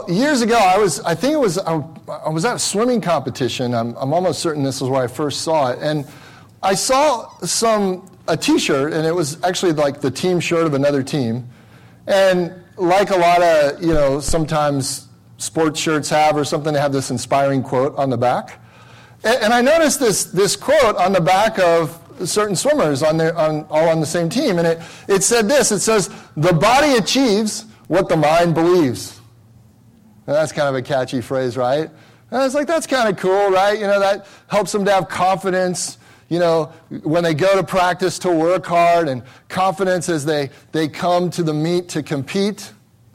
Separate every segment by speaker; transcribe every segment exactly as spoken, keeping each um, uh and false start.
Speaker 1: Years ago, I was, I think it was, I, I was at a swimming competition. I'm, I'm almost certain this is where I first saw it. And I saw some, a t-shirt, and it was actually like the team shirt of another team. And like a lot of, you know, sometimes sports shirts have or something, they have this inspiring quote on the back. And, and I noticed this, this quote on the back of certain swimmers on their, on, all on the same team. And it, it said this, it says, "The body achieves what the mind believes." And that's kind of a catchy phrase, right? And I was like, that's kind of cool, right? You know, that helps them to have confidence, you know, when they go to practice to work hard, and confidence as they, they come to the meet to compete.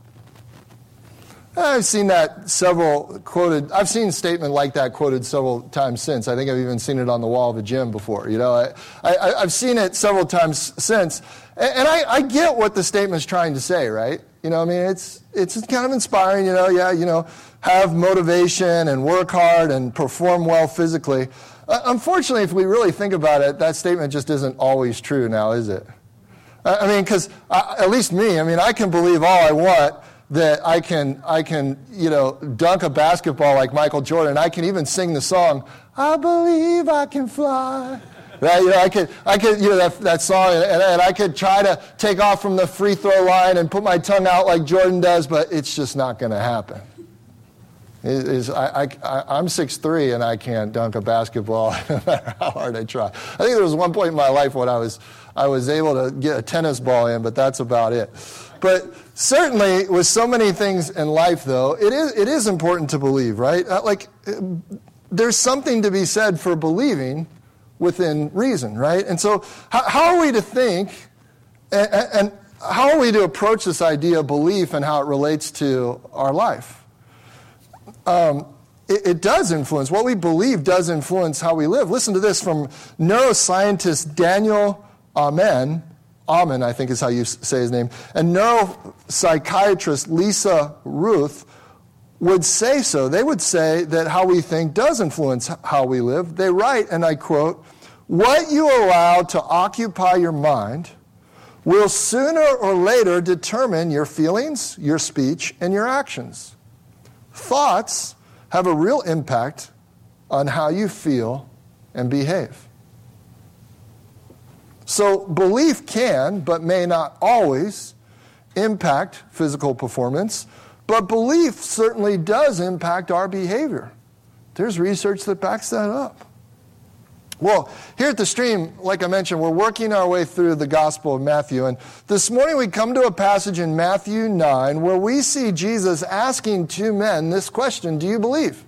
Speaker 1: I've seen that several quoted, I've seen a statement like that quoted several times since. I think I've even seen it on the wall of a gym before. You know, I, I, I've seen it several times since. And, and I, I get what the statement's trying to say, right? You know, I mean, it's it's kind of inspiring, you know, yeah, you know, have motivation and work hard and perform well physically. Uh, unfortunately, if we really think about it, that statement just isn't always true now, is it? I, I mean, because at least me, I mean, I can believe all I want that I can, I can, you know, dunk a basketball like Michael Jordan. I can even sing the song, "I believe I can fly." Right, you know, I could, I could, you know, that, that song, and, and I could try to take off from the free throw line and put my tongue out like Jordan does, but it's just not going to happen. It is, I, I, I'm six three and I can't dunk a basketball no matter how hard I try. I think there was one point in my life when I was, I was able to get a tennis ball in, but that's about it. But certainly, with so many things in life, though, it is, it is important to believe, right? Like, there's something to be said for believing within reason, right? And so how, how are we to think, and, and how are we to approach this idea of belief and how it relates to our life? Um, it, it does influence, what we believe does influence how we live. Listen to this from neuroscientist Daniel Amen, Amen, I think is how you say his name, and neuropsychiatrist Lisa Ruth would say so. They would say that how we think does influence how we live. They write, and I quote, "What you allow to occupy your mind will sooner or later determine your feelings, your speech, and your actions. Thoughts have a real impact on how you feel and behave." So belief can, but may not always, impact physical performance, but belief certainly does impact our behavior. There's research that backs that up. Well, here at the Stream, like I mentioned, we're working our way through the Gospel of Matthew. And this morning we come to a passage in Matthew nine where we see Jesus asking two men this question: do you believe?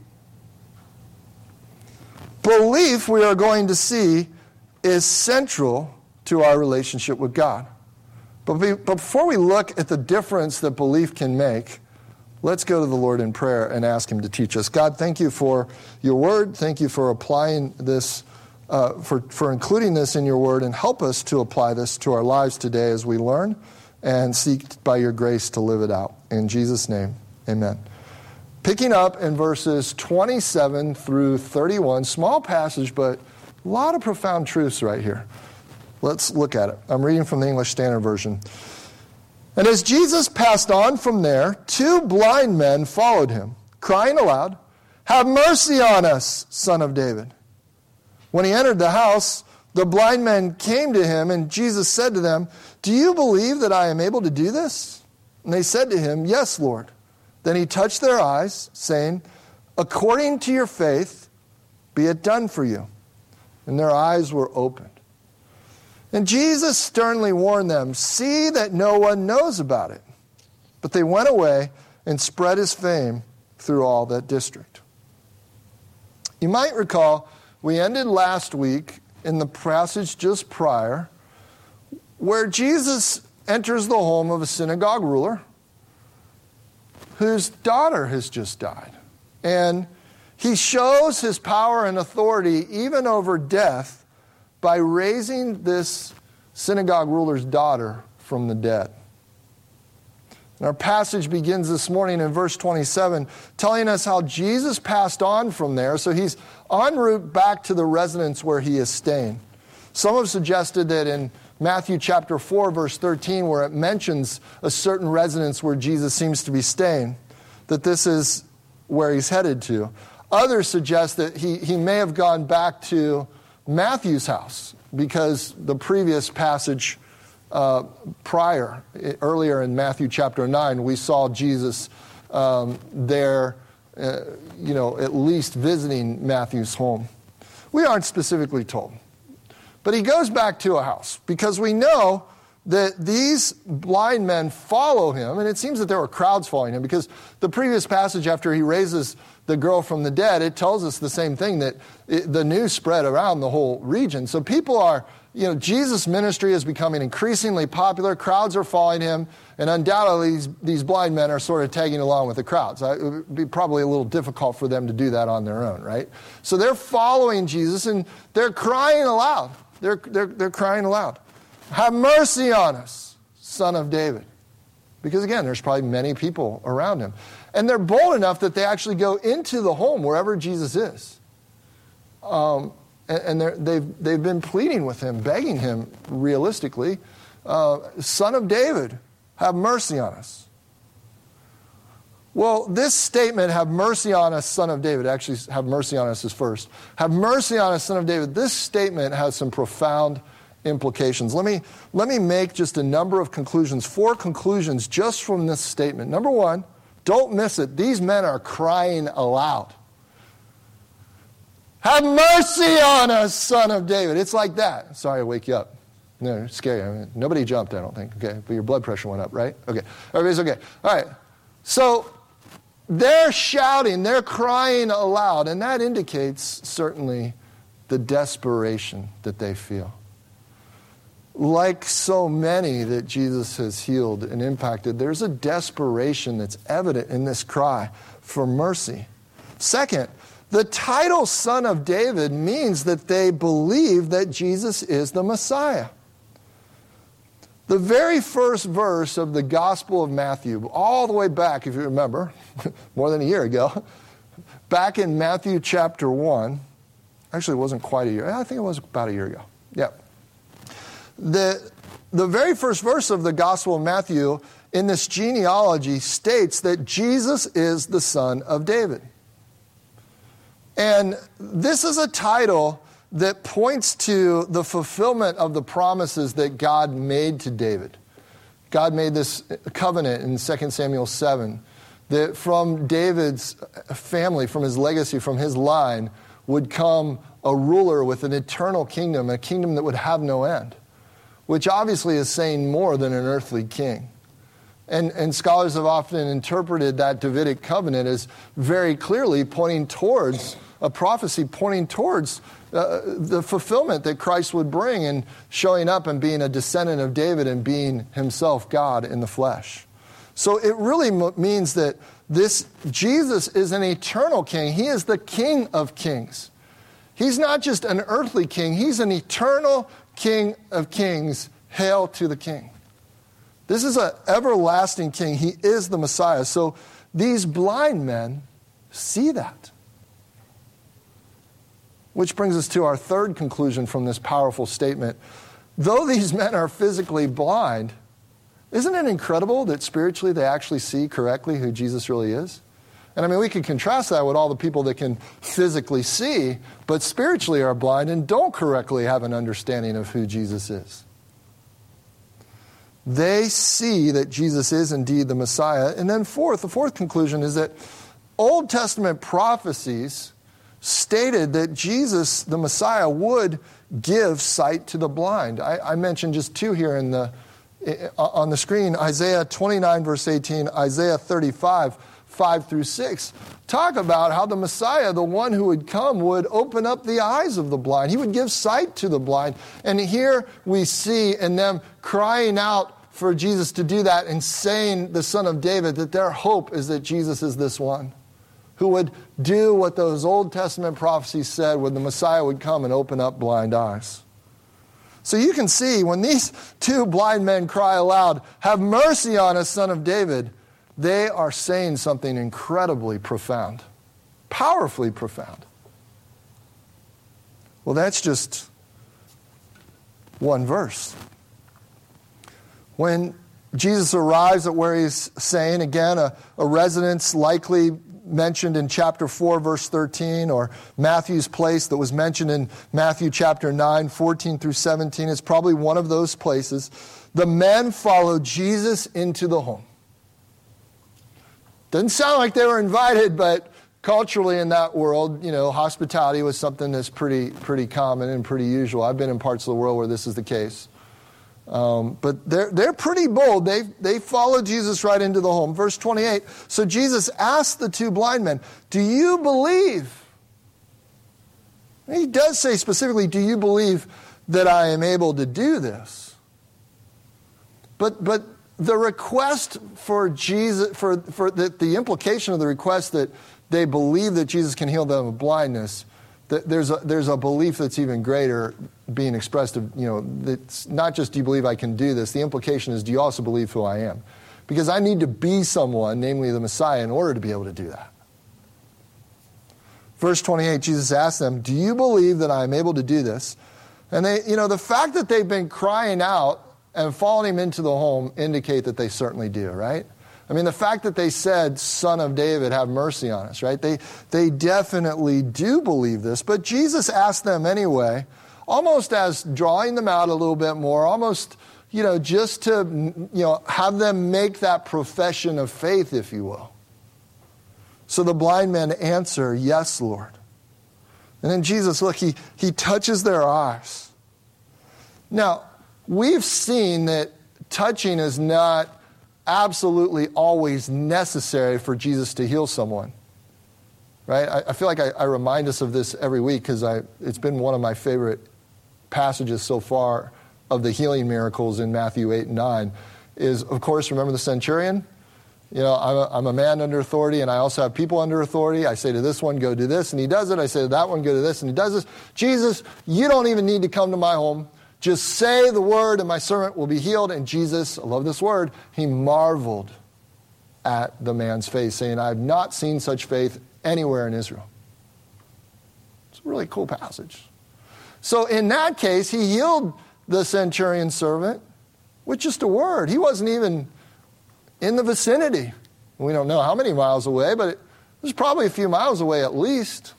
Speaker 1: Belief, we are going to see, is central to our relationship with God. But, be, but before we look at the difference that belief can make, let's go to the Lord in prayer and ask Him to teach us. God, thank you for your word. Thank you for applying this, uh, for, for including this in your word, and help us to apply this to our lives today as we learn and seek by your grace to live it out. In Jesus' name, amen. Picking up in verses twenty-seven through thirty-one, small passage, but a lot of profound truths right here. Let's look at it. I'm reading from the English Standard Version. "And as Jesus passed on from there, two blind men followed him, crying aloud, 'Have mercy on us, Son of David.' When he entered the house, the blind men came to him, and Jesus said to them, 'Do you believe that I am able to do this?' And they said to him, 'Yes, Lord.' Then he touched their eyes, saying, 'According to your faith, be it done for you.' And their eyes were opened. And Jesus sternly warned them, 'See that no one knows about it.' But they went away and spread his fame through all that district." You might recall we ended last week in the passage just prior where Jesus enters the home of a synagogue ruler whose daughter has just died. And he shows his power and authority even over death by raising this synagogue ruler's daughter from the dead. And our passage begins this morning in verse twenty-seven, telling us how Jesus passed on from there. So he's en route back to the residence where he is staying. Some have suggested that in Matthew chapter four, verse thirteen, where it mentions a certain residence where Jesus seems to be staying, that this is where he's headed to. Others suggest that he, he may have gone back to Matthew's house, because the previous passage uh, prior, earlier in Matthew chapter nine, we saw Jesus um, there, uh, you know, at least visiting Matthew's home. We aren't specifically told. But he goes back to a house, because we know that these blind men follow him, and it seems that there were crowds following him, because the previous passage after he raises the girl from the dead, it tells us the same thing, that it, the news spread around the whole region. So people are, you know, Jesus' ministry is becoming increasingly popular, crowds are following him, and undoubtedly these, these blind men are sort of tagging along with the crowds. It would be probably a little difficult for them to do that on their own, right? So they're following Jesus, and they're crying aloud. They're, they're, they're crying aloud. Have mercy on us, Son of David. Because again, there's probably many people around him. And they're bold enough that they actually go into the home wherever Jesus is. Um, and and they've, they've been pleading with him, begging him, realistically, uh, Son of David, have mercy on us. Well, this statement, have mercy on us, Son of David, actually have mercy on us is first. Have mercy on us, Son of David. This statement has some profound implications. Let me, let me make just a number of conclusions, four conclusions just from this statement. Number one, don't miss it. These men are crying aloud. Have mercy on us, Son of David. It's like that. Sorry, I wake you up. No, it's scary. I mean, nobody jumped, I don't think. Okay, but your blood pressure went up, right? Okay, everybody's okay. All right. So they're shouting, they're crying aloud, and that indicates certainly the desperation that they feel. Like so many that Jesus has healed and impacted, there's a desperation that's evident in this cry for mercy. Second, the title Son of David means that they believe that Jesus is the Messiah. The very first verse of the Gospel of Matthew, all the way back, if you remember, more than a year ago, back in Matthew chapter one, actually it wasn't quite a year, I think it was about a year ago, yeah. The, the very first verse of the Gospel of Matthew in this genealogy states that Jesus is the Son of David. And this is a title that points to the fulfillment of the promises that God made to David. God made this covenant in Second Samuel seven, that from David's family, from his legacy, from his line, would come a ruler with an eternal kingdom, a kingdom that would have no end, which obviously is saying more than an earthly king. And, and scholars have often interpreted that Davidic covenant as very clearly pointing towards a prophecy, pointing towards uh, the fulfillment that Christ would bring in showing up and being a descendant of David and being himself God in the flesh. So it really m- means that this Jesus is an eternal king. He is the King of kings. He's not just an earthly king. He's an eternal King of kings. Hail to the King. This is an everlasting king. He is the Messiah. So these blind men see that. Which brings us to our third conclusion from this powerful statement. Though these men are physically blind, isn't it incredible that spiritually they actually see correctly who Jesus really is? And I mean, we can contrast that with all the people that can physically see, but spiritually are blind and don't correctly have an understanding of who Jesus is. They see that Jesus is indeed the Messiah. And then fourth, the fourth conclusion is that Old Testament prophecies stated that Jesus, the Messiah, would give sight to the blind. I, I mentioned just two here in the on the screen. Isaiah twenty-nine, verse eighteen, Isaiah thirty-five, five through six, talk about how the Messiah, the one who would come, would open up the eyes of the blind. He would give sight to the blind. And here we see in them crying out for Jesus to do that and saying, the Son of David, that their hope is that Jesus is this one who would do what those Old Testament prophecies said when the Messiah would come and open up blind eyes. So you can see when these two blind men cry aloud, have mercy on us, Son of David, they are saying something incredibly profound, powerfully profound. Well, that's just one verse. When Jesus arrives at where he's saying, again, a, a residence likely mentioned in chapter four, verse thirteen, or Matthew's place that was mentioned in Matthew chapter nine, fourteen through seventeen. It's probably one of those places. The men followed Jesus into the home. Doesn't sound like they were invited, but culturally in that world, you know, hospitality was something that's pretty pretty common and pretty usual. I've been in parts of the world where this is the case. Um, but they're they're pretty bold. They they followed Jesus right into the home. Verse twenty-eight, so Jesus asked the two blind men, do you believe? And he does say specifically, do you believe that I am able to do this? But but the request for Jesus, for, for the, the implication of the request that they believe that Jesus can heal them of blindness, that there's a, there's a belief that's even greater being expressed of, you know, that's not just do you believe I can do this, the implication is do you also believe who I am? Because I need to be someone, namely the Messiah, in order to be able to do that. Verse twenty-eight, Jesus asked them, do you believe that I am able to do this? And they, you know, the fact that they've been crying out and following him into the home indicate that they certainly do, right? I mean, the fact that they said, Son of David, have mercy on us, right? They, they definitely do believe this. But Jesus asked them anyway, almost as drawing them out a little bit more, almost, you know, just to, you know, have them make that profession of faith, if you will. So the blind men answer, yes, Lord. And then Jesus, look, he, he touches their eyes. Now, we've seen that touching is not absolutely always necessary for Jesus to heal someone, right? I, I feel like I, I remind us of this every week because I it's been one of my favorite passages so far of the healing miracles in Matthew eight and nine is, of course, remember the centurion? You know, I'm a, I'm a man under authority, and I also have people under authority. I say to this one, go do this, and he does it. I say to that one, go do this, and he does this. Jesus, you don't even need to come to my home. Just say the word and my servant will be healed. And Jesus, I love this word, he marveled at the man's faith, saying, I have not seen such faith anywhere in Israel. It's a really cool passage. So in that case, he healed the centurion servant with just a word. He wasn't even in the vicinity. We don't know how many miles away, but it was probably a few miles away at least.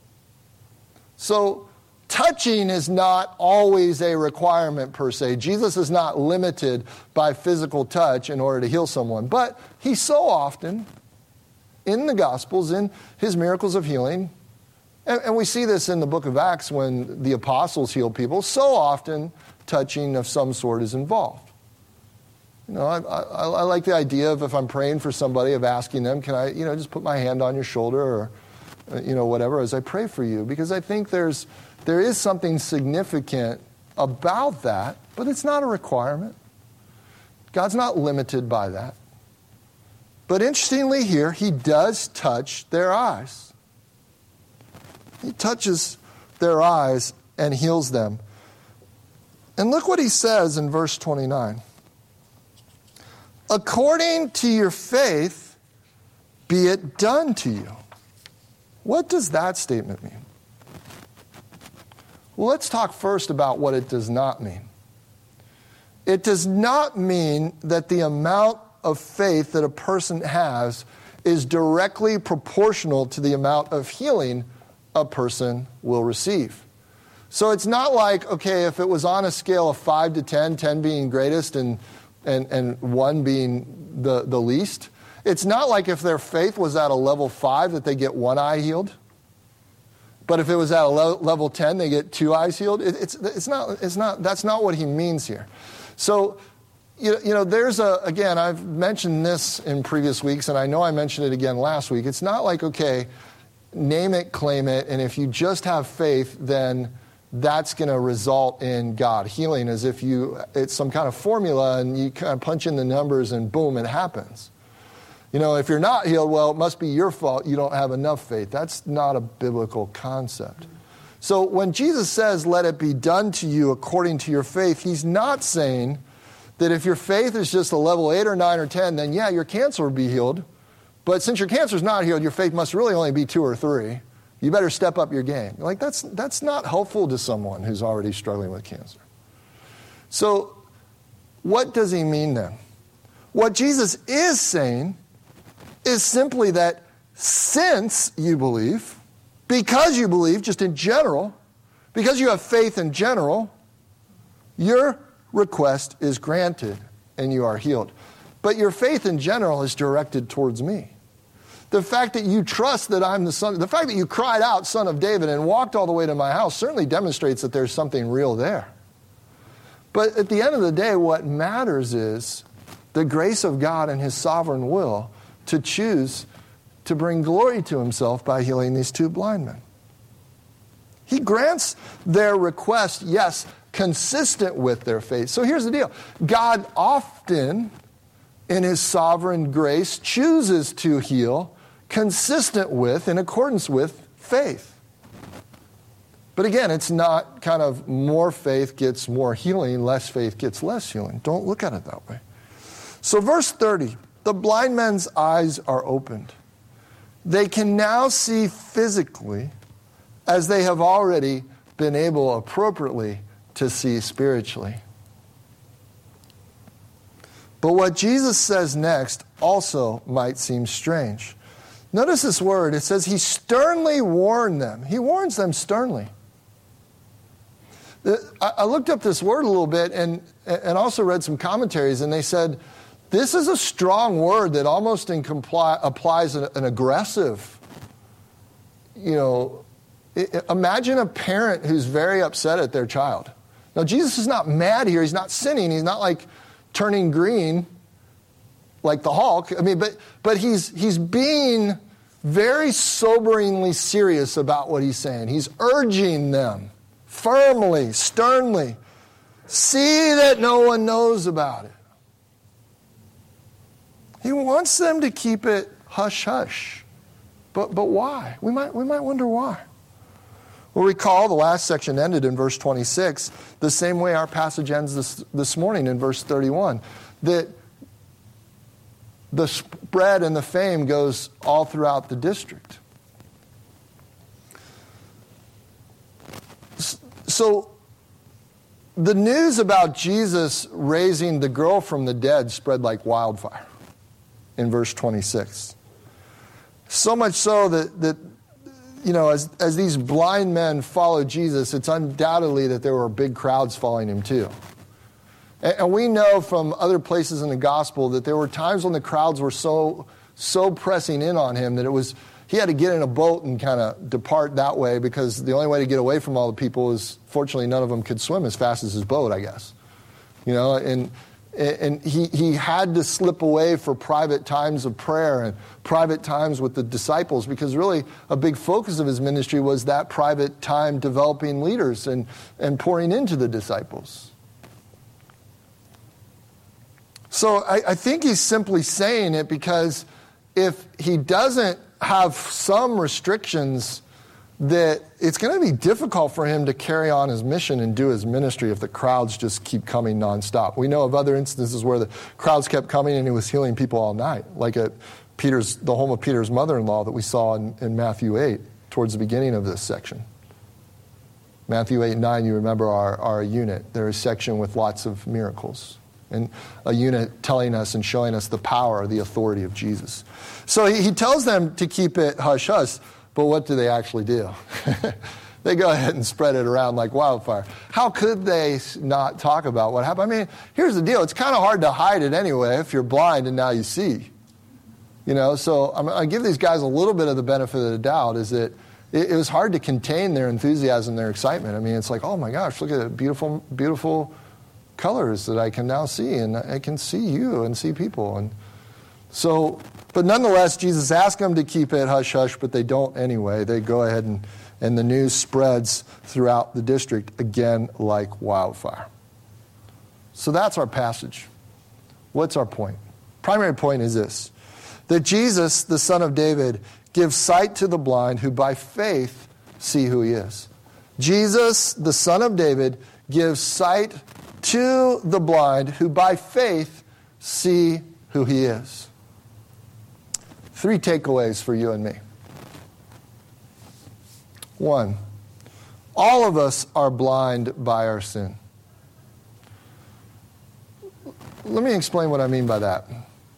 Speaker 1: So touching is not always a requirement per se. Jesus is not limited by physical touch in order to heal someone. But he so often, in the Gospels, in his miracles of healing, and, and we see this in the book of Acts when the apostles heal people, so often touching of some sort is involved. You know, I, I, I like the idea of if I'm praying for somebody, of asking them, can I, you know, just put my hand on your shoulder or, you know, whatever, as I pray for you. Because I think there's There is something significant about that, but it's not a requirement. God's not limited by that. But interestingly here, he does touch their eyes. He touches their eyes and heals them. And look what he says in verse twenty-nine. According to your faith, be it done to you. What does that statement mean? Well, let's talk first about what it does not mean. It does not mean that the amount of faith that a person has is directly proportional to the amount of healing a person will receive. So it's not like, okay, if it was on a scale of five to ten, ten being greatest and and, and one being the, the least, it's not like if their faith was at a level five that they get one eye healed. But if it was at a level ten, they get two eyes healed. It, it's it's not it's not that's not what he means here. So, you know, you know, there's a again. I've mentioned this in previous weeks, and I know I mentioned it again last week. It's not like, okay, name it, claim it, and if you just have faith, then that's going to result in God healing. As if you it's some kind of formula, and you kind of punch in the numbers, and boom, it happens. You know, if you're not healed, well, it must be your fault. You don't have enough faith. That's not a biblical concept. So when Jesus says, let it be done to you according to your faith, he's not saying that if your faith is just a level eight or nine or ten, then yeah, your cancer will be healed. But since your cancer is not healed, your faith must really only be two or three. You better step up your game. Like that's that's not helpful to someone who's already struggling with cancer. So what does he mean then? What Jesus is saying is simply that since you believe, because you believe, just in general, because you have faith in general, your request is granted and you are healed. But your faith in general is directed towards me. The fact that you trust that I'm the son, the fact that you cried out, Son of David, and walked all the way to my house certainly demonstrates that there's something real there. But at the end of the day, what matters is the grace of God and his sovereign will to choose to bring glory to himself by healing these two blind men. He grants their request, yes, consistent with their faith. So here's the deal. God often, in his sovereign grace, chooses to heal consistent with, in accordance with, faith. But again, it's not kind of more faith gets more healing, less faith gets less healing. Don't look at it that way. So verse thirty, the blind men's eyes are opened. They can now see physically as they have already been able appropriately to see spiritually. But what Jesus says next also might seem strange. Notice this word. It says he sternly warned them. He warns them sternly. I looked up this word a little bit and, and also read some commentaries, and they said this is a strong word that almost in compli- applies an, an aggressive, you know, it, imagine a parent who's very upset at their child. Now, Jesus is not mad here. He's not sinning. He's not like turning green like the Hulk. I mean, but but he's he's being very soberingly serious about what he's saying. He's urging them firmly, sternly, see that no one knows about it. He wants them to keep it hush-hush. But but why? We might we might wonder why. Well, recall the last section ended in verse twenty-six, the same way our passage ends this, this morning in verse thirty-one, that the spread and the fame goes all throughout the district. So the news about Jesus raising the girl from the dead spread like wildfire in verse twenty-six. So much so that, that you know, as, as these blind men followed Jesus, it's undoubtedly that there were big crowds following him too. And, and we know from other places in the gospel that there were times when the crowds were so so pressing in on him that it was he had to get in a boat and kind of depart that way, because the only way to get away from all the people is, fortunately, none of them could swim as fast as his boat, I guess. You know, and and he, he had to slip away for private times of prayer and private times with the disciples, because really a big focus of his ministry was that private time developing leaders and, and pouring into the disciples. So I, I think he's simply saying it because if he doesn't have some restrictions, that it's going to be difficult for him to carry on his mission and do his ministry if the crowds just keep coming nonstop. We know of other instances where the crowds kept coming and he was healing people all night, like at Peter's, the home of Peter's mother-in-law that we saw in, in Matthew eight, towards the beginning of this section. Matthew eight and nine, you remember, are, are a unit. They're a section with lots of miracles. And a unit telling us and showing us the power, the authority of Jesus. So he, he tells them to keep it hush-hush, but what do they actually do? They go ahead and spread it around like wildfire. How could they not talk about what happened? I mean, here's the deal. It's kind of hard to hide it anyway if you're blind and now you see. You know, so I'm, I give these guys a little bit of the benefit of the doubt, is that it, it was hard to contain their enthusiasm, their excitement. I mean, it's like, oh my gosh, look at the beautiful, beautiful colors that I can now see, and I can see you and see people. And so, but nonetheless, Jesus asked them to keep it hush-hush, but they don't anyway. They go ahead and, and the news spreads throughout the district again like wildfire. So that's our passage. What's our point? Primary point is this, that Jesus, the Son of David, gives sight to the blind who by faith see who he is. Jesus, the Son of David, gives sight to the blind who by faith see who he is. Three takeaways for you and me. One, all of us are blind by our sin. let me explain what I mean by that.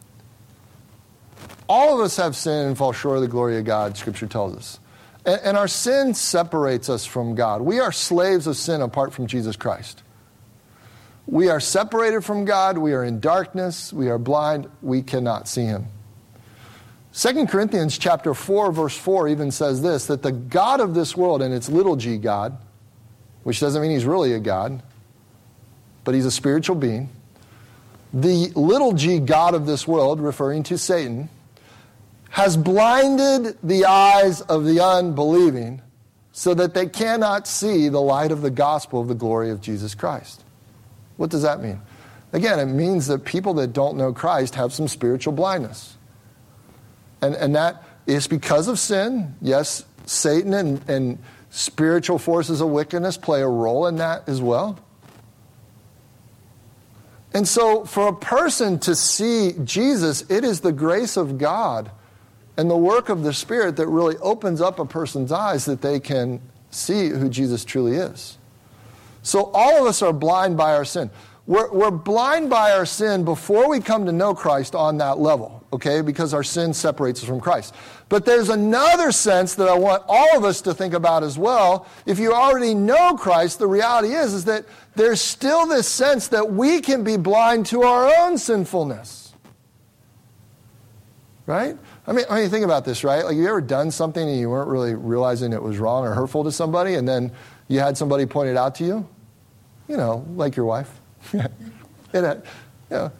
Speaker 1: All of us have sinned and fall short of the glory of God, Scripture tells us. And, and our sin separates us from God. We are slaves of sin apart from Jesus Christ. We are separated from God. We are in darkness. We are blind. We cannot see Him. Second Corinthians chapter four, verse four even says this, that the God of this world, and it's little g God, which doesn't mean He's really a God, but He's a spiritual being. The little g God of this world, referring to Satan, has blinded the eyes of the unbelieving so that they cannot see the light of the gospel of the glory of Jesus Christ. What does that mean? Again, it means that people that don't know Christ have some spiritual blindness. And, and that is because of sin. Yes, Satan and, and spiritual forces of wickedness play a role in that as well. And so for a person to see Jesus, it is the grace of God and the work of the Spirit that really opens up a person's eyes that they can see who Jesus truly is. So all of us are blind by our sin. We're, we're blind by our sin before we come to know Christ on that level, okay, because our sin separates us from Christ. But there's another sense that I want all of us to think about as well. If you already know Christ, the reality is, is that there's still this sense that we can be blind to our own sinfulness. Right? I mean, I mean, think about this, right? Like, you ever done something and you weren't really realizing it was wrong or hurtful to somebody, and then you had somebody point it out to you? You know, like your wife. it, you know.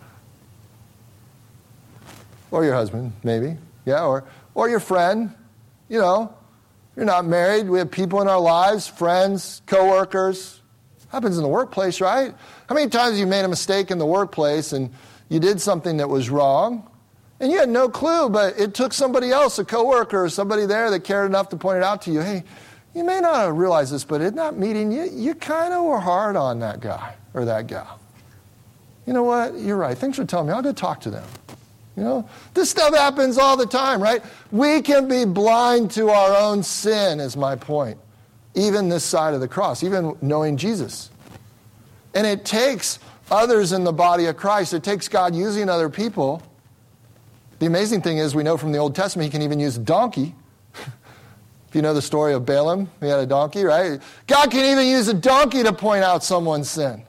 Speaker 1: Or your husband, maybe. Yeah, or, or your friend. You know, you're not married. We have people in our lives, friends, coworkers. Happens in the workplace, right? How many times have you made a mistake in the workplace and you did something that was wrong? And you had no clue, but it took somebody else, a coworker or somebody there that cared enough to point it out to you. Hey, you may not have realized this, but in that meeting, you, you kind of were hard on that guy or that gal. You know what? You're right. Thanks for telling me. I'll go talk to them. You know, this stuff happens all the time, right? We can be blind to our own sin, is my point. Even this side of the cross, even knowing Jesus. And it takes others in the body of Christ. It takes God using other people. The amazing thing is, we know from the Old Testament, He can even use a donkey. If you know the story of Balaam, he had a donkey, right? God can even use a donkey to point out someone's sin.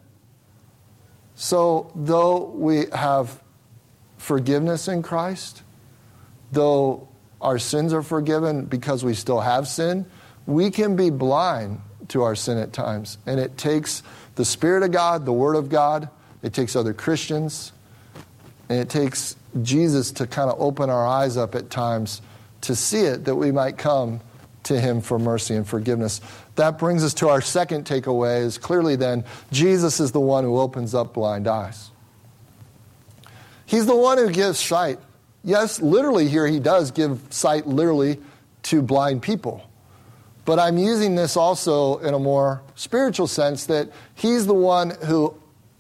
Speaker 1: So, though we have forgiveness in Christ, though our sins are forgiven because we still have sin, we can be blind to our sin at times. And it takes the Spirit of God, the Word of God, it takes other Christians, and it takes Jesus to kind of open our eyes up at times to see it, that we might come to Him for mercy and forgiveness. That brings us to our second takeaway, is clearly then, Jesus is the one who opens up blind eyes. He's the one who gives sight. Yes, literally here He does give sight literally to blind people. But I'm using this also in a more spiritual sense, that He's the one who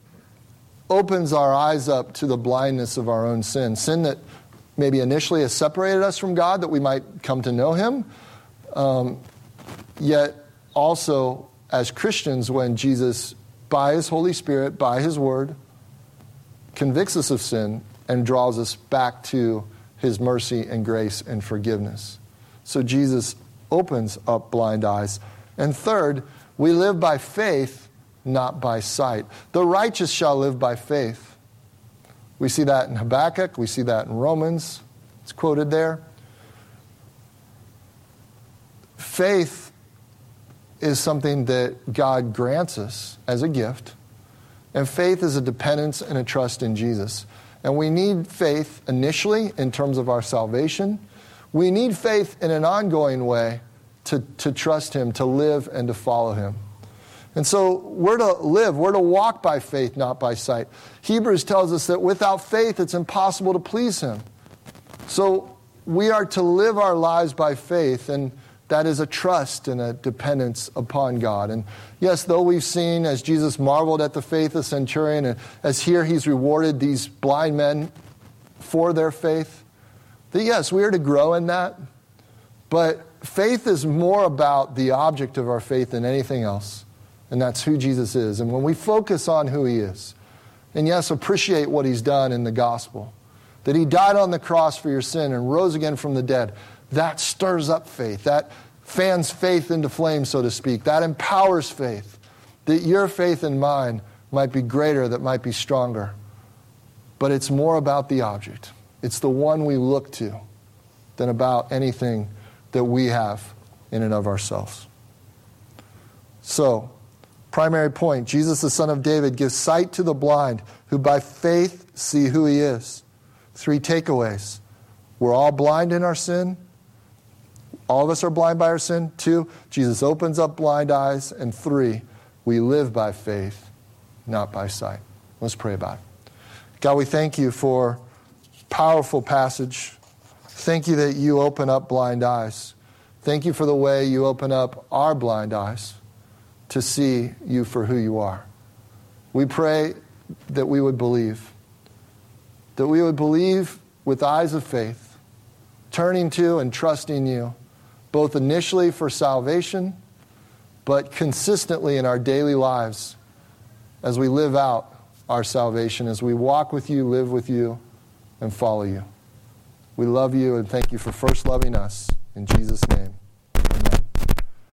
Speaker 1: opens our eyes up to the blindness of our own sin. Sin that maybe initially has separated us from God, that we might come to know Him. Um, yet also as Christians, when Jesus, by His Holy Spirit, by His Word, convicts us of sin and draws us back to His mercy and grace and forgiveness. So Jesus opens up blind eyes. And third, we live by faith, not by sight. The righteous shall live by faith. We see that in Habakkuk. We see that in Romans. It's quoted there. Faith is something that God grants us as a gift. And faith is a dependence and a trust in Jesus. And we need faith initially in terms of our salvation. We need faith in an ongoing way to, to trust Him, to live and to follow Him. And so we're to live, we're to walk by faith, not by sight. Hebrews tells us that without faith it's impossible to please Him. So we are to live our lives by faith, and that is a trust and a dependence upon God. And yes, though we've seen, as Jesus marveled at the faith of the centurion, and as here He's rewarded these blind men for their faith, that yes, we are to grow in that. But faith is more about the object of our faith than anything else. And that's who Jesus is. And when we focus on who He is, And yes, appreciate what he's done in the gospel. That he died on the cross for your sin and rose again from the dead. That stirs up faith. That fans faith into flame, so to speak. That empowers faith. That your faith and mine might be greater, that might be stronger. But it's more about the object. It's the one we look to than about anything that we have in and of ourselves. So, primary point, Jesus, the Son of David, gives sight to the blind who by faith see who he is. Three takeaways. We're all blind in our sin. All of us are blind by our sin. Two, Jesus opens up blind eyes. And three, we live by faith, not by sight. Let's pray about it. God, we thank you for a powerful passage. Thank you that you open up blind eyes. Thank you for the way you open up our blind eyes to see you for who you are. We pray that we would believe. That we would believe with eyes of faith, turning to and trusting you, both initially for salvation, but consistently in our daily lives as we live out our salvation, as we walk with you, live with you, and follow you. We love you and thank you for first loving us. In Jesus' name.